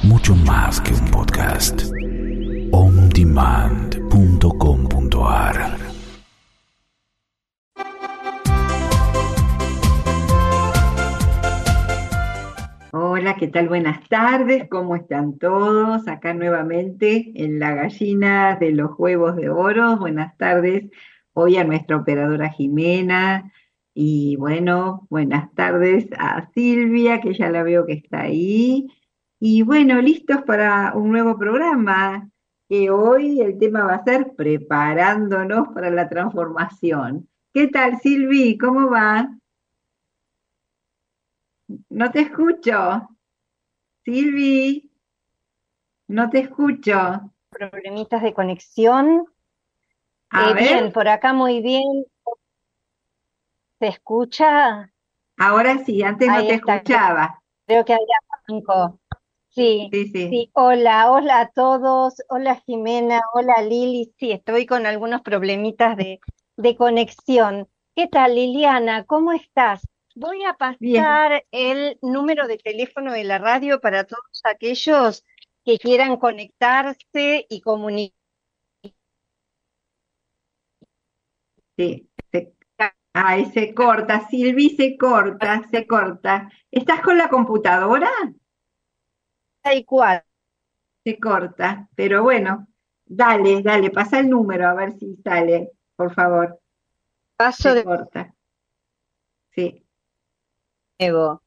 mucho más que un podcast. ondemand.com.ar. Hola, ¿qué tal? Buenas tardes, ¿cómo están todos? Acá nuevamente en la gallina de los huevos de oro. Buenas tardes, hoy a nuestra operadora Jimena y bueno, buenas tardes a Silvia, que ya la veo que está ahí. Y bueno, listos para un nuevo programa, que hoy el tema va a ser preparándonos para la transformación. ¿Qué tal, Silvi? ¿Cómo va? No te escucho. Silvi. No te escucho. Problemitas de conexión. A Bien, ver, por acá muy bien. ¿Se escucha? ahora sí, antes no Ahí te está, escuchaba. creo que había cinco. Sí, Sí, sí. sí. Hola, hola a todos. Hola Jimena, hola Lili. Sí, estoy con algunos problemitas de conexión. ¿Qué tal, Liliana? ¿Cómo estás? Voy a Bien. pasar el número de teléfono de la radio para todos aquellos que quieran conectarse y comunicar. Sí. Ay, se corta, Silvi, se corta, se corta. ¿Estás con la computadora? Tal cual. Se corta, pero bueno, dale, dale, pasa el número a ver si sale, por favor. Paso Se de corta. Sí, nuevo,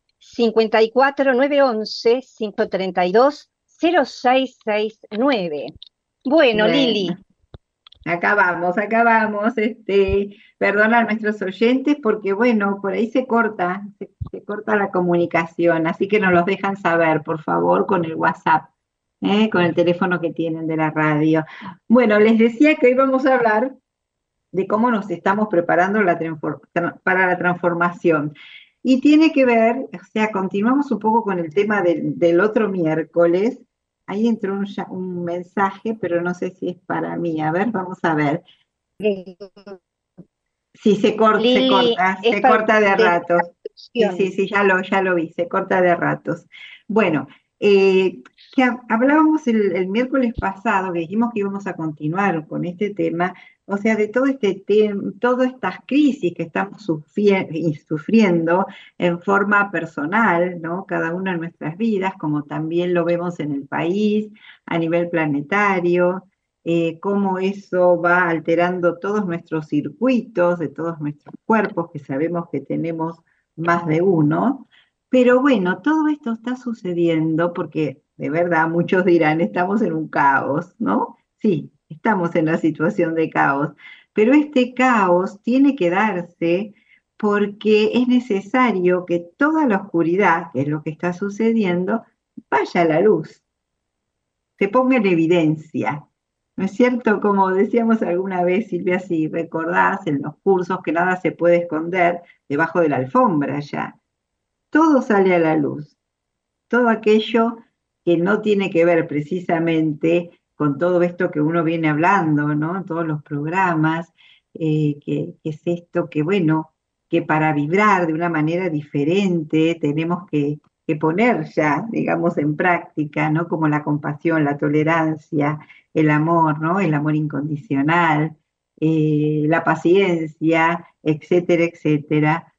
54-911-532-0669. Bueno, bueno. Lili, Acá vamos, perdona a nuestros oyentes porque, bueno, por ahí se corta la comunicación, así que nos los dejan saber, por favor, con el WhatsApp, con el teléfono que tienen de la radio. Bueno, les decía que hoy vamos a hablar de cómo nos estamos preparando para la transformación. Y tiene que ver, o sea, continuamos un poco con el tema del otro miércoles. Ahí entró un mensaje, pero no sé si es para mí. A ver, vamos a ver. Sí, Lili, es se para corta de de ratos. Sí, sí, traducción. sí, ya lo vi, se corta de ratos. Bueno, que hablábamos el miércoles pasado, que dijimos que íbamos a continuar con este tema, o sea, de todo este tema, todas estas crisis que estamos sufriendo en forma personal, ¿no? Cada una en nuestras vidas, como también lo vemos en el país, a nivel planetario, cómo eso va alterando todos nuestros circuitos de todos nuestros cuerpos, que sabemos que tenemos más de uno. Pero bueno, todo esto está sucediendo porque de verdad muchos dirán, estamos en un caos, ¿no? Sí, estamos en la situación de caos, pero este caos tiene que darse porque es necesario que toda la oscuridad, que es lo que está sucediendo, vaya a la luz, se ponga en evidencia. ¿No es cierto? Como decíamos alguna vez, Silvia, si recordás en los cursos que nada se puede esconder debajo de la alfombra ya. Todo sale a la luz, todo aquello que no tiene que ver precisamente con todo esto que uno viene hablando, ¿no? En todos los programas, que es esto que, bueno, que para vibrar de una manera diferente tenemos que poner ya, digamos, en práctica, ¿no? Como la compasión, la tolerancia, el amor, ¿no? El amor incondicional, la paciencia, etcétera, etcétera.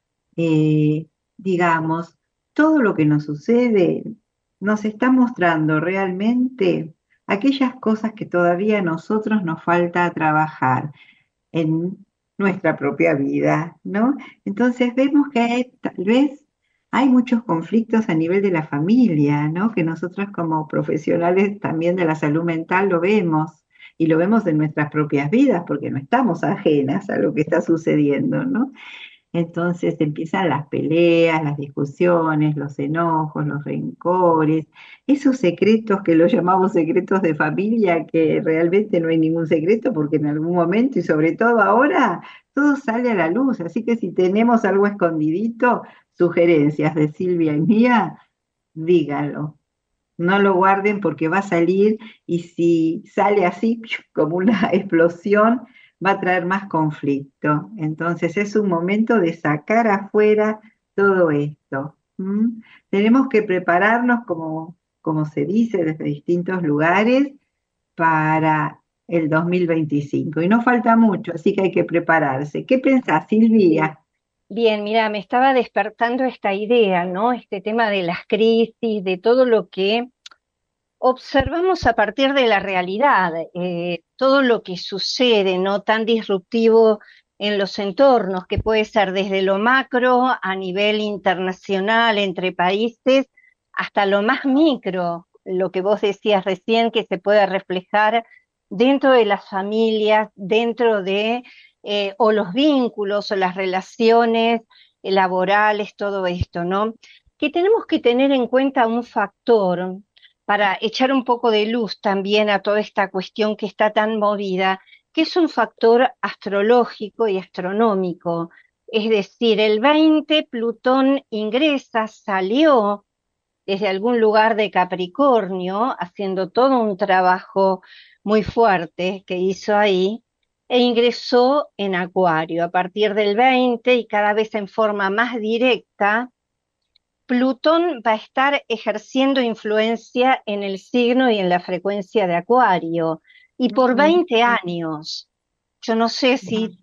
Digamos, todo lo que nos sucede nos está mostrando realmente aquellas cosas que todavía a nosotros nos falta trabajar en nuestra propia vida, ¿no? Entonces vemos que tal vez hay muchos conflictos a nivel de la familia, ¿no? Que nosotros como profesionales también de la salud mental lo vemos y lo vemos en nuestras propias vidas porque no estamos ajenas a lo que está sucediendo, ¿no? Entonces empiezan las peleas, las discusiones, los enojos, los rencores, esos secretos que los llamamos secretos de familia, que realmente no hay ningún secreto porque en algún momento y sobre todo ahora todo sale a la luz. Así que si tenemos algo escondidito, sugerencias de Silvia y mía, díganlo. No lo guarden porque va a salir y si sale así como una explosión, va a traer más conflicto. Entonces es un momento de sacar afuera todo esto. ¿M? Tenemos que prepararnos como como se dice, desde distintos lugares para el 2025. Y no falta mucho, así que hay que prepararse. ¿Qué pensás, Bien, Silvia? bien, mira, me estaba despertando esta idea, ¿no? Este tema de las crisis, de todo lo que observamos a partir de la realidad, todo lo que sucede, ¿no? Tan disruptivo en los entornos, que puede ser desde lo macro a nivel internacional, entre países, hasta lo más micro, lo que vos decías recién, que se puede reflejar dentro de las familias, dentro de, o los vínculos o las relaciones laborales, todo esto, ¿no? Que tenemos que tener en cuenta un factor para echar un poco de luz también a toda esta cuestión que está tan movida, que es un factor astrológico y astronómico. Es decir, el 20 Plutón ingresa, salió desde algún lugar de Capricornio, haciendo todo un trabajo muy fuerte que hizo ahí, e ingresó en Acuario a partir del 20 y cada vez en forma más directa. Plutón va a estar ejerciendo influencia en el signo y en la frecuencia de Acuario, y por Ujú. 20 años. Yo no sé si,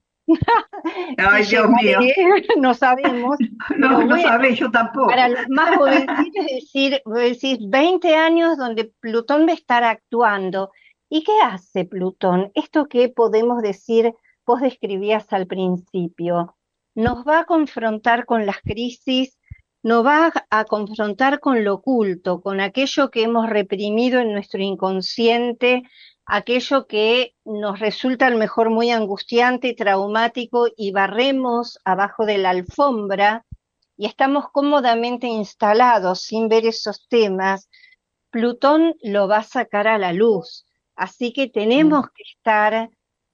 si Ay, Dios mío. llegaré, no sabemos, No, pero no bueno, sabés, yo para tampoco. los más jovencitos voy a decir 20 años donde Plutón va a estar actuando. ¿Y qué hace Plutón? Esto que podemos decir, vos describías al principio, nos va a confrontar con las crisis, nos va a confrontar con lo oculto, con aquello que hemos reprimido en nuestro inconsciente, aquello que nos resulta a lo mejor muy angustiante y traumático y barremos abajo de la alfombra y estamos cómodamente instalados sin ver esos temas. Plutón lo va a sacar a la luz. Así que tenemos que estar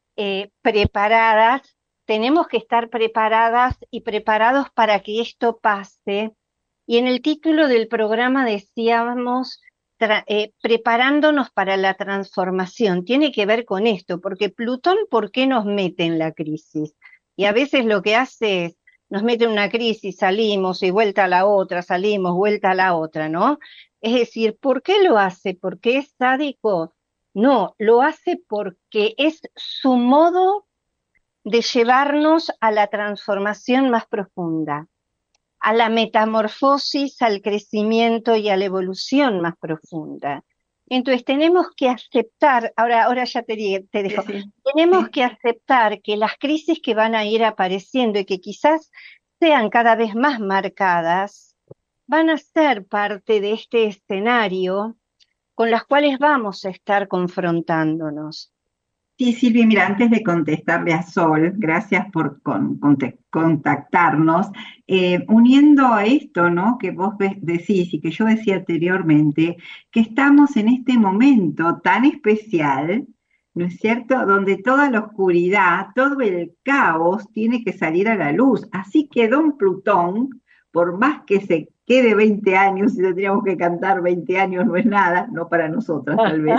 preparadas, tenemos que estar preparadas y preparados para que esto pase. Y en el título del programa decíamos preparándonos para la transformación. Tiene que ver con esto, porque Plutón, ¿por qué nos mete en la crisis? Y a veces lo que hace es, nos mete en una crisis, salimos y vuelta a la otra, salimos, vuelta a la otra, ¿no? Es decir, ¿por qué lo hace? ¿Porque es sádico? No, lo hace porque es su modo de llevarnos a la transformación más profunda, a la metamorfosis, al crecimiento y a la evolución más profunda. Entonces tenemos que aceptar, ahora ya te Sí, dejo, sí, tenemos sí. que aceptar que las crisis que van a ir apareciendo y que quizás sean cada vez más marcadas, van a ser parte de este escenario con las cuales vamos a estar confrontándonos. Sí, Silvia, mira, antes de contestarle a Sol, gracias por contactarnos, uniendo a esto, ¿no? Que vos decís y que yo decía anteriormente, que estamos en este momento tan especial, ¿no es cierto? Donde toda la oscuridad, todo el caos tiene que salir a la luz. Así que Don Plutón, por más que se quede 20 años, y tendríamos que cantar 20 años, no es nada, no para nosotras tal vez.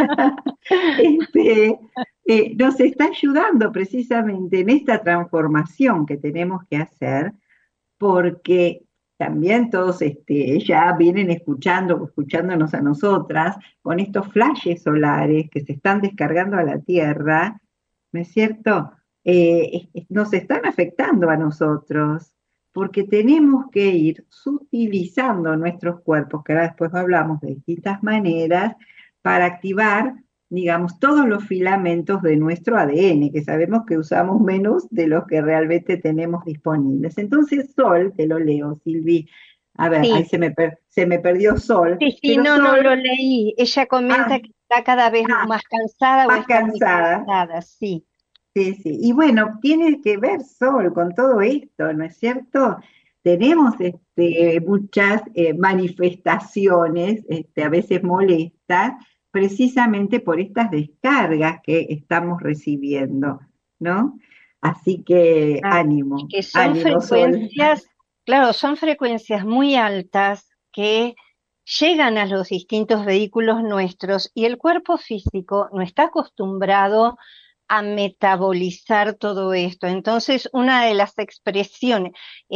este, nos está ayudando precisamente en esta transformación que tenemos que hacer, porque también todos ya vienen escuchándonos a nosotras con estos flashes solares que se están descargando a la Tierra, ¿no es cierto? Nos están afectando a nosotros, porque tenemos que ir sutilizando nuestros cuerpos, que ahora después hablamos de distintas maneras, para activar, digamos, todos los filamentos de nuestro ADN, que sabemos que usamos menos de los que realmente tenemos disponibles. Entonces, Sol, te lo leo, Silvi, a ver, ahí Sí, se me perdió Sol, sí, sí, pero no, no lo Sol, leí. Ella comenta ah, que está cada vez ah, más cansada o más está muy cansada. cansada, sí. Sí, sí. Y bueno, tiene que ver Sol con todo esto, ¿no es cierto? Tenemos muchas manifestaciones, a veces molestas, precisamente por estas descargas que estamos recibiendo, ¿no? Así que Ah, es ánimo, que son ánimo, Sol. frecuencias, claro, son frecuencias muy altas que llegan a los distintos vehículos nuestros y el cuerpo físico no está acostumbrado a metabolizar todo esto. Entonces, una de las expresiones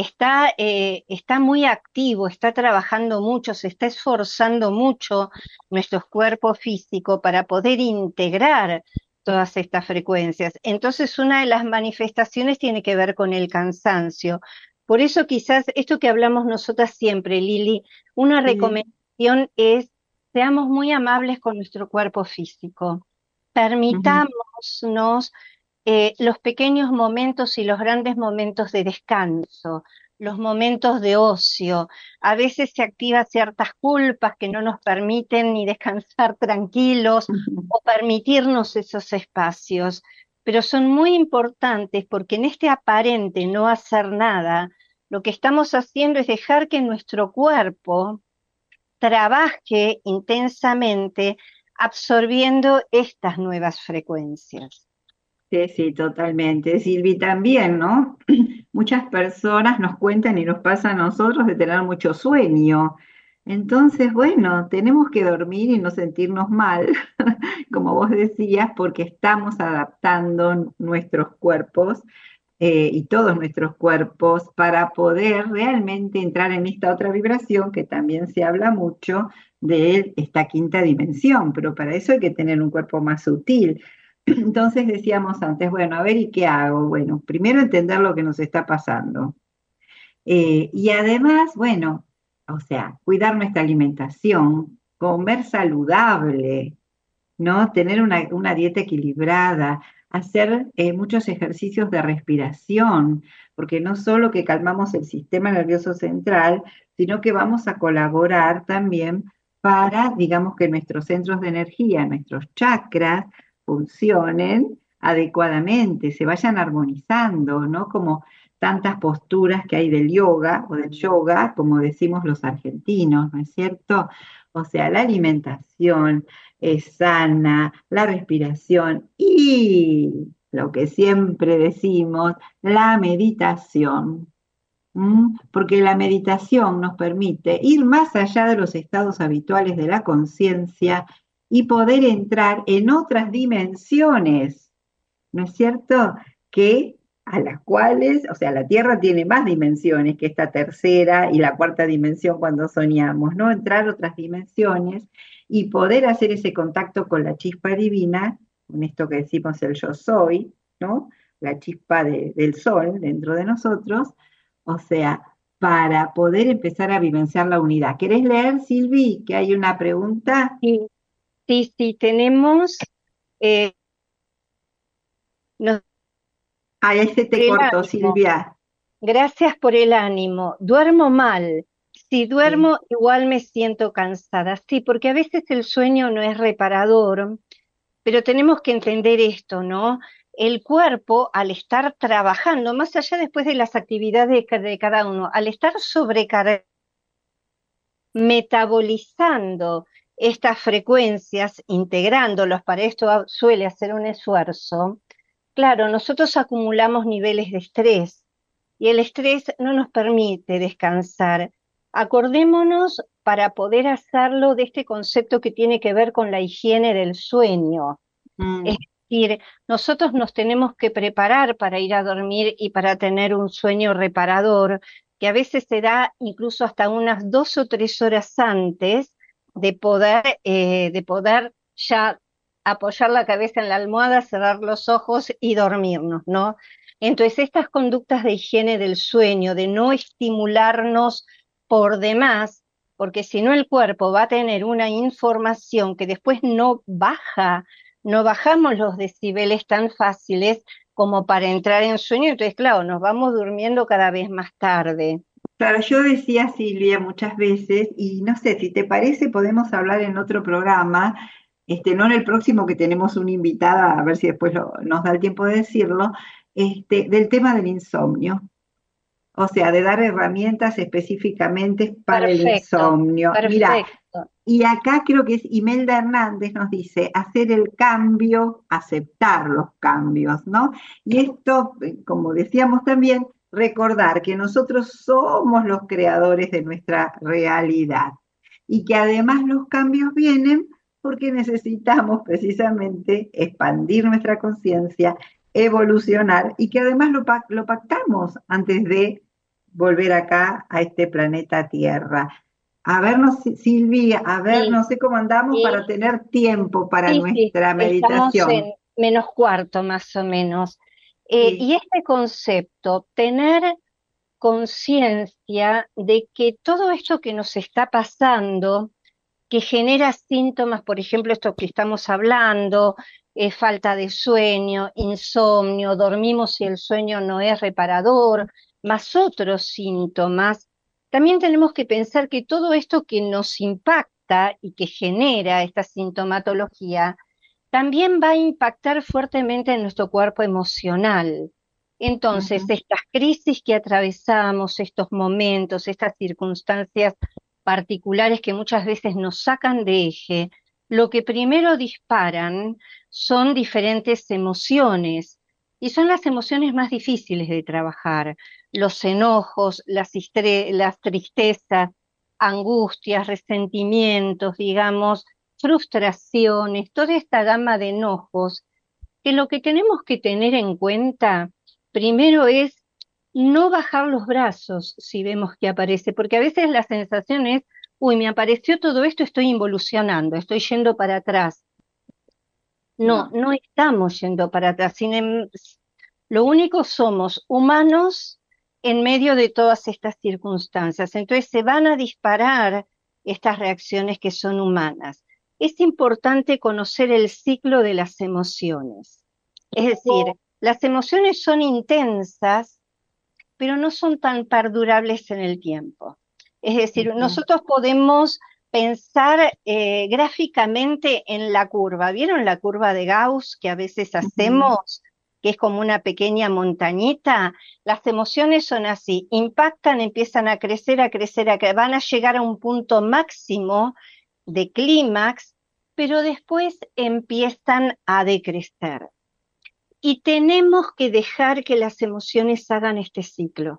está muy activo, está trabajando mucho, se está esforzando mucho nuestro cuerpo físico para poder integrar todas estas frecuencias. Entonces, una de las manifestaciones tiene que ver con el cansancio. Por eso quizás esto que hablamos nosotras siempre, Lili, una Sí. recomendación es seamos muy amables con nuestro cuerpo físico. Ujú. Permitámonos los pequeños momentos y los grandes momentos de descanso, los momentos de ocio. A veces se activan ciertas culpas que no nos permiten ni descansar tranquilos o permitirnos esos espacios, pero son muy importantes porque en este aparente no hacer nada, lo que estamos haciendo es dejar que nuestro cuerpo trabaje intensamente absorbiendo estas nuevas frecuencias. Sí, sí, totalmente. Silvi, también, ¿no? Muchas personas nos cuentan y nos pasa a nosotros de tener mucho sueño. Entonces, bueno, tenemos que dormir y no sentirnos mal, como vos decías, porque estamos adaptando nuestros cuerpos y todos nuestros cuerpos para poder realmente entrar en esta otra vibración que también se habla mucho de esta quinta dimensión, pero para eso hay que tener un cuerpo más sutil. Entonces decíamos antes, bueno, a ver, ¿y qué hago? Bueno, primero entender lo que nos está pasando. Y además, bueno, o sea, cuidar nuestra alimentación, comer saludable, ¿no? Tener una dieta equilibrada, hacer muchos ejercicios de respiración, porque no solo que calmamos el sistema nervioso central, sino que vamos a colaborar también para, digamos, que nuestros centros de energía, nuestros chakras, funcionen adecuadamente, se vayan armonizando, ¿no? Como tantas posturas que hay del yoga o del yoga, como decimos los argentinos, ¿no es cierto? O sea, la alimentación es sana, la respiración y lo que siempre decimos, la meditación. Porque la meditación nos permite ir más allá de los estados habituales de la conciencia y poder entrar en otras dimensiones, ¿no es cierto? Que a las cuales, o sea, la Tierra tiene más dimensiones que esta tercera y la cuarta dimensión cuando soñamos, ¿no? Entrar a otras dimensiones y poder hacer ese contacto con la chispa divina, con esto que decimos el yo soy, ¿no? La chispa del sol dentro de nosotros, o sea, para poder empezar a vivenciar la unidad. ¿Querés leer, Silvi, que hay una pregunta? Sí, sí, sí, tenemos, eh, nos Ah, ese por te el cortó, ánimo. Silvia. Gracias por el ánimo. Duermo mal. Si Sí. duermo, igual me siento cansada. Sí, porque a veces el sueño no es reparador, pero tenemos que entender esto, ¿no? El cuerpo, al estar trabajando, más allá después de las actividades de cada uno, al estar sobrecargado, metabolizando estas frecuencias, integrándolos, para esto suele hacer un esfuerzo. Claro, nosotros acumulamos niveles de estrés y el estrés no nos permite descansar. Acordémonos para poder hacerlo de este concepto que tiene que ver con la higiene del sueño. Es Mm. decir, nosotros nos tenemos que preparar para ir a dormir y para tener un sueño reparador, que a veces se da incluso hasta unas 2 o 3 horas antes de poder ya apoyar la cabeza en la almohada, cerrar los ojos y dormirnos, ¿no? Entonces, estas conductas de higiene del sueño, de no estimularnos por demás, porque si no el cuerpo va a tener una información que después no bajamos los decibeles tan fáciles como para entrar en sueño, entonces, claro, nos vamos durmiendo cada vez más tarde. Claro, yo decía, Silvia, muchas veces, y no sé, si te parece, podemos hablar en otro programa, no en el próximo que tenemos una invitada, a ver si después nos da el tiempo de decirlo, del tema del insomnio. O sea, de dar herramientas específicamente para el Perfecto, insomnio. Mira, perfecto. y acá creo que es Imelda Hernández nos dice, hacer el cambio, aceptar los cambios, ¿no? Y esto, como decíamos también, recordar que nosotros somos los creadores de nuestra realidad y que además los cambios vienen porque necesitamos precisamente expandir nuestra conciencia, evolucionar y que además lo pactamos antes de volver acá a este planeta Tierra. A vernos, Silvia, a ver, Sí, no sé cómo andamos para sí, tener tiempo para sí, nuestra estamos meditación. en menos cuarto más o menos. Sí. Y este concepto, tener conciencia de que todo esto que nos está pasando, que genera síntomas, por ejemplo, esto que estamos hablando, falta de sueño, insomnio, dormimos y el sueño no es reparador, más otros síntomas, también tenemos que pensar que todo esto que nos impacta y que genera esta sintomatología, también va a impactar fuertemente en nuestro cuerpo emocional. Entonces, Ujú. estas crisis que atravesamos, estos momentos, estas circunstancias particulares que muchas veces nos sacan de eje, lo que primero disparan son diferentes emociones y son las emociones más difíciles de trabajar, los enojos, las tristezas, angustias, resentimientos, digamos, frustraciones, toda esta gama de enojos, que lo que tenemos que tener en cuenta primero es no bajar los brazos si vemos que aparece, porque a veces la sensación es, uy, me apareció todo esto, estoy involucionando, estoy yendo para atrás. No, No. no estamos yendo para atrás. Lo único somos humanos en medio de todas estas circunstancias. Entonces se van a disparar estas reacciones que son humanas. Es importante conocer el ciclo de las emociones. Es decir, las emociones son intensas, pero no son tan perdurables en el tiempo. Es decir, Ujú, nosotros podemos pensar gráficamente en la curva. ¿Vieron la curva de Gauss que a veces ujú. hacemos, que es como una pequeña montañita? Las emociones son así, impactan, empiezan a crecer, van a llegar a un punto máximo de clímax, pero después empiezan a decrecer. Y tenemos que dejar que las emociones hagan este ciclo,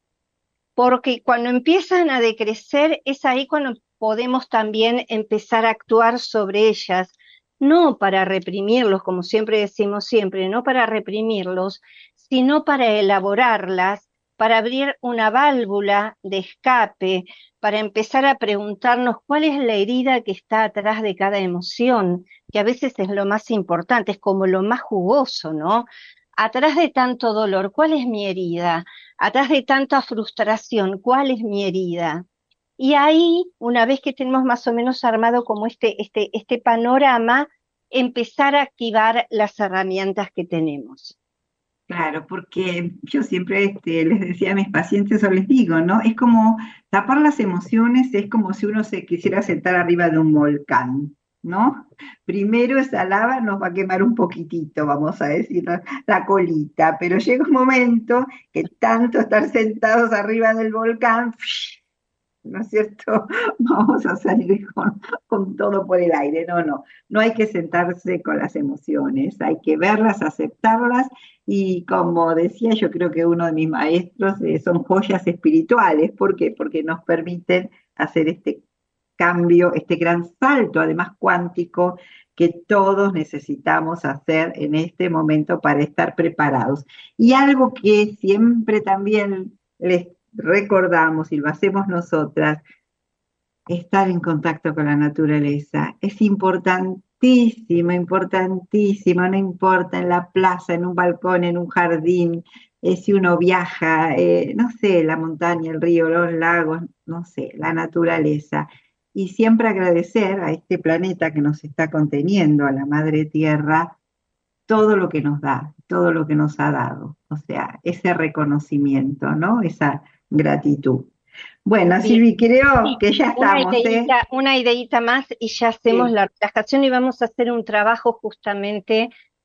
porque cuando empiezan a decrecer es ahí cuando podemos también empezar a actuar sobre ellas, no para reprimirlos, como siempre decimos siempre, no para reprimirlos, sino para elaborarlas, para abrir una válvula de escape, para empezar a preguntarnos cuál es la herida que está atrás de cada emoción, que a veces es lo más importante, es como lo más jugoso, ¿no? Atrás de tanto dolor, ¿cuál es mi herida? Atrás de tanta frustración, ¿cuál es mi herida? Y ahí, una vez que tenemos más o menos armado como este panorama, empezar a activar las herramientas que tenemos. Claro, porque yo siempre les decía a mis pacientes o les digo, ¿no? Es como tapar las emociones, es como si uno se quisiera sentar arriba de un volcán, ¿no? Primero esa lava nos va a quemar un poquitito, vamos a decir, la colita, pero llega un momento que tanto estar sentados arriba del volcán, ¿no es cierto? Vamos a salir con todo por el aire. No, no, no hay que sentarse con las emociones, hay que verlas, aceptarlas y como decía, yo creo que uno de mis maestros son joyas espirituales. ¿Por qué? Porque nos permiten hacer este cambio, este gran salto, además cuántico, que todos necesitamos hacer en este momento para estar preparados. Y algo que siempre también les recordamos y lo hacemos nosotras, estar en contacto con la naturaleza. Es importantísimo, importantísimo, no importa en la plaza, en un balcón, en un jardín, si uno viaja, no sé, la montaña, el río, los lagos, no sé, la naturaleza. Y siempre agradecer a este planeta que nos está conteniendo, a la Madre Tierra, todo lo que nos da, todo lo que nos ha dado. O sea, ese reconocimiento, ¿no? Esa gratitud. Bueno, Bien, Silvi, creo sí, que ya estamos, ¿eh? una ideita más y ya hacemos Sí, la relajación y vamos a hacer un trabajo justamente,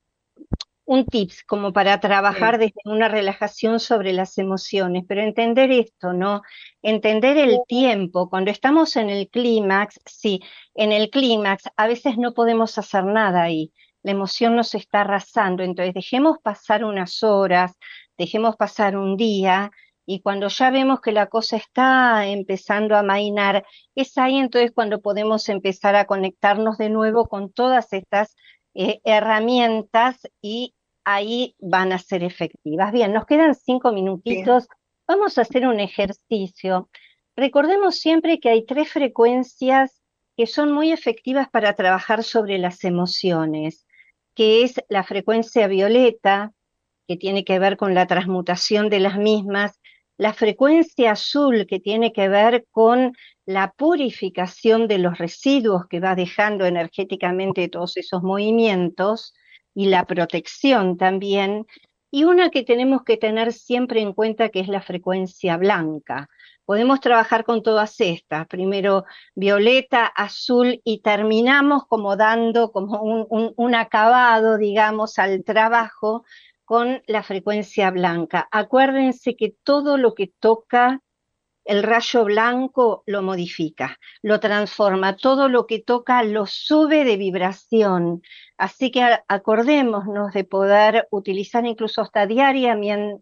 un tips como para trabajar sí, desde una relajación sobre las emociones, pero entender esto, ¿no? Entender el tiempo. Cuando estamos en el clímax, sí, en el clímax a veces no podemos hacer nada ahí. La emoción nos está arrasando, entonces dejemos pasar unas horas, dejemos pasar un día Y cuando ya vemos que la cosa está empezando a amainar, es ahí entonces cuando podemos empezar a conectarnos de nuevo con todas estas herramientas y ahí van a ser efectivas. Bien, nos quedan 5 minutitos. Vamos a hacer un ejercicio. Recordemos siempre que hay 3 frecuencias que son muy efectivas para trabajar sobre las emociones, que es la frecuencia violeta, que tiene que ver con la transmutación de las mismas, la frecuencia azul, que tiene que ver con la purificación de los residuos que va dejando energéticamente todos esos movimientos, y la protección también, y una que tenemos que tener siempre en cuenta, que es la frecuencia blanca. Podemos trabajar con todas estas, primero violeta, azul, y terminamos como dando como un acabado, digamos, al trabajo con la frecuencia blanca. Acuérdense que todo lo que toca el rayo blanco lo modifica, lo transforma, todo lo que toca lo sube de vibración. Así que acordémonos de poder utilizar incluso hasta diariamente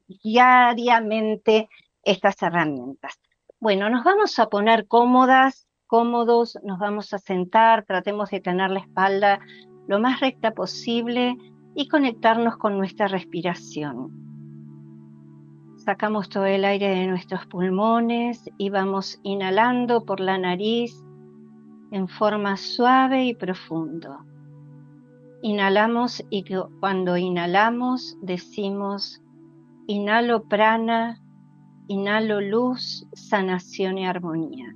estas herramientas. Bueno, nos vamos a poner cómodos, nos vamos a sentar, tratemos de tener la espalda lo más recta posible y conectarnos con nuestra respiración. Sacamos todo el aire de nuestros pulmones y vamos inhalando por la nariz en forma suave y profundo. Inhalamos y cuando inhalamos decimos: inhalo prana, inhalo luz, sanación y armonía.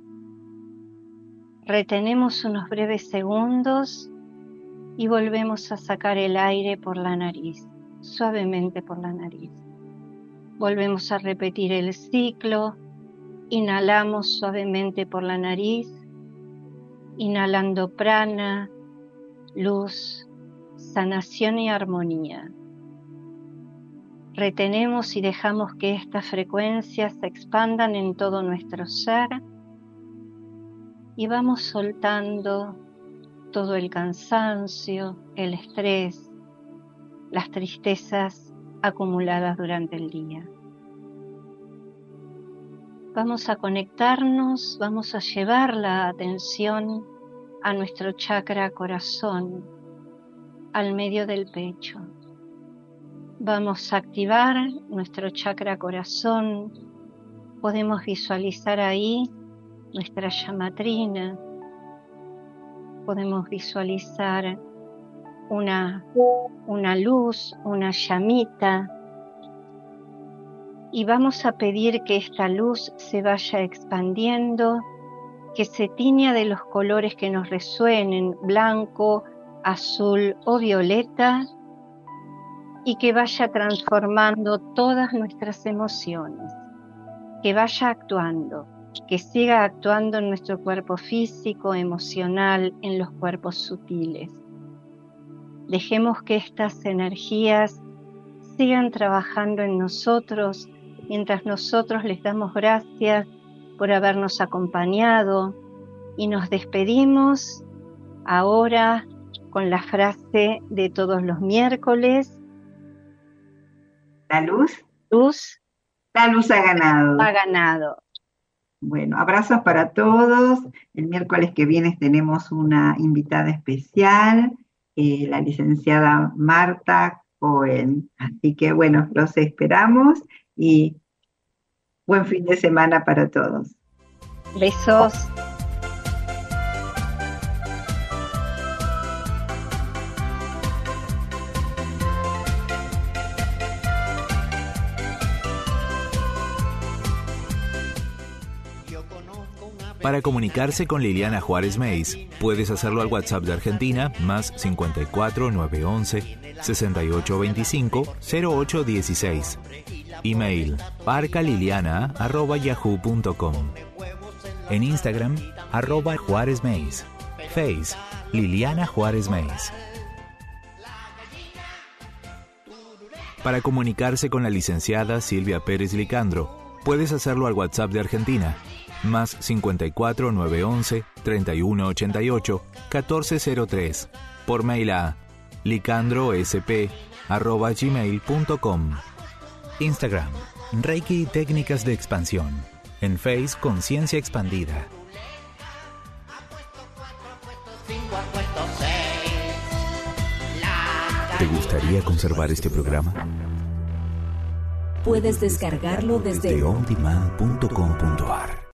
Retenemos unos breves segundos y volvemos a sacar el aire por la nariz, suavemente por la nariz. Volvemos a repetir el ciclo. Inhalamos suavemente por la nariz, inhalando prana, luz, sanación y armonía. Retenemos y dejamos que estas frecuencias se expandan en todo nuestro ser y vamos soltando todo el cansancio, el estrés, las tristezas acumuladas durante el día. Vamos a conectarnos, vamos a llevar la atención a nuestro chakra corazón, al medio del pecho. Vamos a activar nuestro chakra corazón. Podemos visualizar ahí nuestra llamatrina. Podemos visualizar una luz, una llamita, y vamos a pedir que esta luz se vaya expandiendo, que se tiña de los colores que nos resuenen, blanco, azul o violeta, y que vaya transformando todas nuestras emociones, que vaya actuando, que siga actuando en nuestro cuerpo físico, emocional, en los cuerpos sutiles. Dejemos que estas energías sigan trabajando en nosotros mientras nosotros les damos gracias por habernos acompañado, y nos despedimos ahora con la frase de todos los miércoles: La luz ha ganado. Ha ganado. Bueno, abrazos para todos. El miércoles que viene tenemos una invitada especial, la licenciada Marta Cohen. Así que bueno, los esperamos y buen fin de semana para todos. Besos. Para comunicarse con Liliana Juárez Meis, puedes hacerlo al WhatsApp de Argentina, más 54 911 6825 0816. Email parcaliliana@yahoo.com. En Instagram, @Juárez Meis. Face, Liliana Juárez Meis. Para comunicarse con la licenciada Silvia Pérez Licandro, puedes hacerlo al WhatsApp de Argentina, más 54 911 3188 1403, por mail a licandrosp@gmail.com. Instagram, Reiki y técnicas de expansión. En Face, Conciencia Expandida. ¿Te gustaría conservar este programa? Puedes descargarlo desde ondemand.com.ar.